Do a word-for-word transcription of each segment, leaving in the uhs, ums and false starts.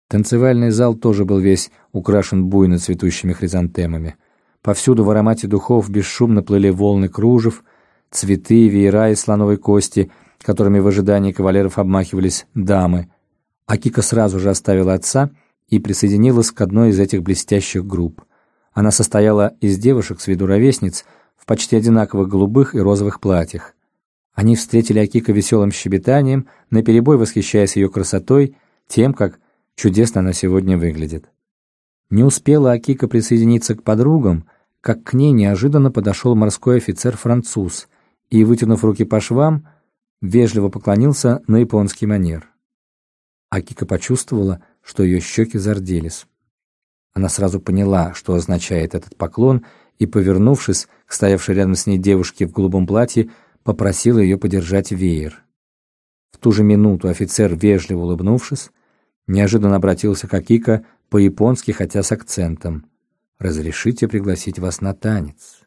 Танцевальный зал тоже был весь украшен буйно цветущими хризантемами. Повсюду в аромате духов бесшумно плыли волны кружев, цветы, веера из слоновой кости, которыми в ожидании кавалеров обмахивались дамы. Акика сразу же оставила отца и присоединилась к одной из этих блестящих групп. Она состояла из девушек с виду ровесниц в почти одинаковых голубых и розовых платьях. Они встретили Акико веселым щебетанием, наперебой восхищаясь ее красотой, тем, как чудесно она сегодня выглядит. Не успела Акико присоединиться к подругам, как к ней неожиданно подошел морской офицер-француз и, вытянув руки по швам, вежливо поклонился на японский манер. Акико почувствовала, что ее щеки зарделись. Она сразу поняла, что означает этот поклон, и, повернувшись к стоявшей рядом с ней девушке в голубом платье, попросила ее подержать веер. В ту же минуту офицер, вежливо улыбнувшись, неожиданно обратился к Акико по-японски, хотя с акцентом: «Разрешите пригласить вас на танец?»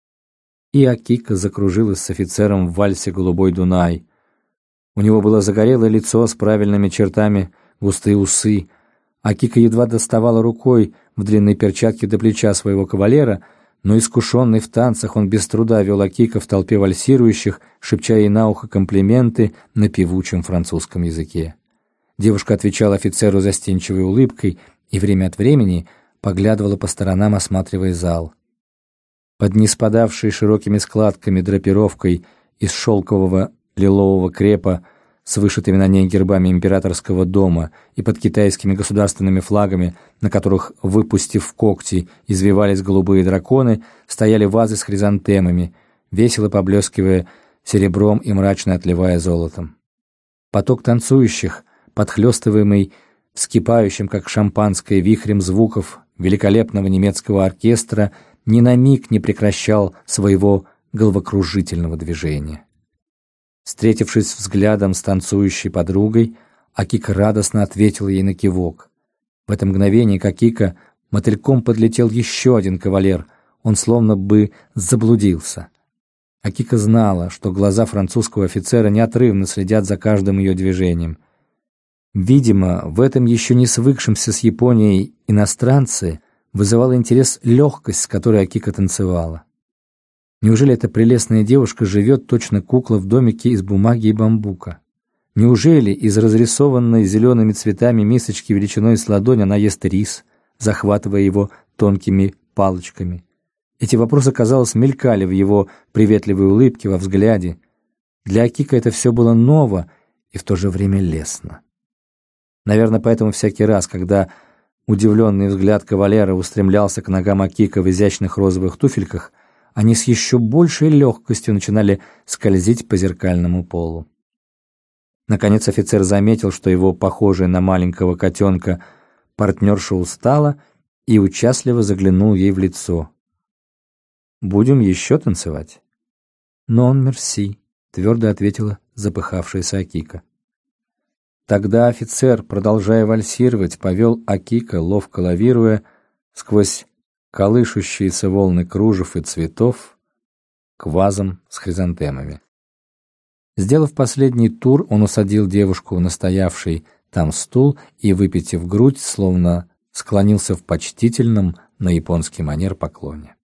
И Акико закружилась с офицером в вальсе «Голубой Дунай». У него было загорелое лицо с правильными чертами, густые усы. Акико едва доставала рукой в длинной перчатке до плеча своего кавалера, но искушенный в танцах он без труда вел Акико в толпе вальсирующих, шепча ей на ухо комплименты на певучем французском языке. Девушка отвечала офицеру застенчивой улыбкой и время от времени поглядывала по сторонам, осматривая зал. Под неспадавшей широкими складками драпировкой из шелкового лилового крепа с вышитыми на ней гербами императорского дома и под китайскими государственными флагами, на которых, выпустив когти, извивались голубые драконы, стояли вазы с хризантемами, весело поблескивая серебром и мрачно отливая золотом. Поток танцующих, подхлёстываемый вскипающим, как шампанское, вихрем звуков великолепного немецкого оркестра, ни на миг не прекращал своего головокружительного движения. Встретившись взглядом с танцующей подругой, Акико радостно ответила ей на кивок. В это мгновение к Акико мотыльком подлетел еще один кавалер, он словно бы заблудился. Акико знала, что глаза французского офицера неотрывно следят за каждым ее движением. Видимо, в этом еще не свыкшемся с Японией иностранце вызывала интерес легкость, с которой Акико танцевала. Неужели эта прелестная девушка живет точно кукла в домике из бумаги и бамбука? Неужели из разрисованной зелеными цветами мисочки величиной с ладонь она ест рис, захватывая его тонкими палочками? Эти вопросы, казалось, мелькали в его приветливой улыбке, во взгляде. Для Акико это все было ново и в то же время лестно. Наверное, поэтому всякий раз, когда удивленный взгляд кавалера устремлялся к ногам Акико в изящных розовых туфельках, они с еще большей легкостью начинали скользить по зеркальному полу. Наконец офицер заметил, что его похожая на маленького котенка партнерша устала, и участливо заглянул ей в лицо. «Будем еще танцевать?» «Нон, мерси», — твердо ответила запыхавшаяся Акико. Тогда офицер, продолжая вальсировать, повел Акико, ловко лавируя сквозь колышущиеся волны кружев и цветов к вазам с хризантемами. Сделав последний тур, он усадил девушку на стоявший там стул и, выпитив грудь, словно склонился в почтительном на японский манер поклоне.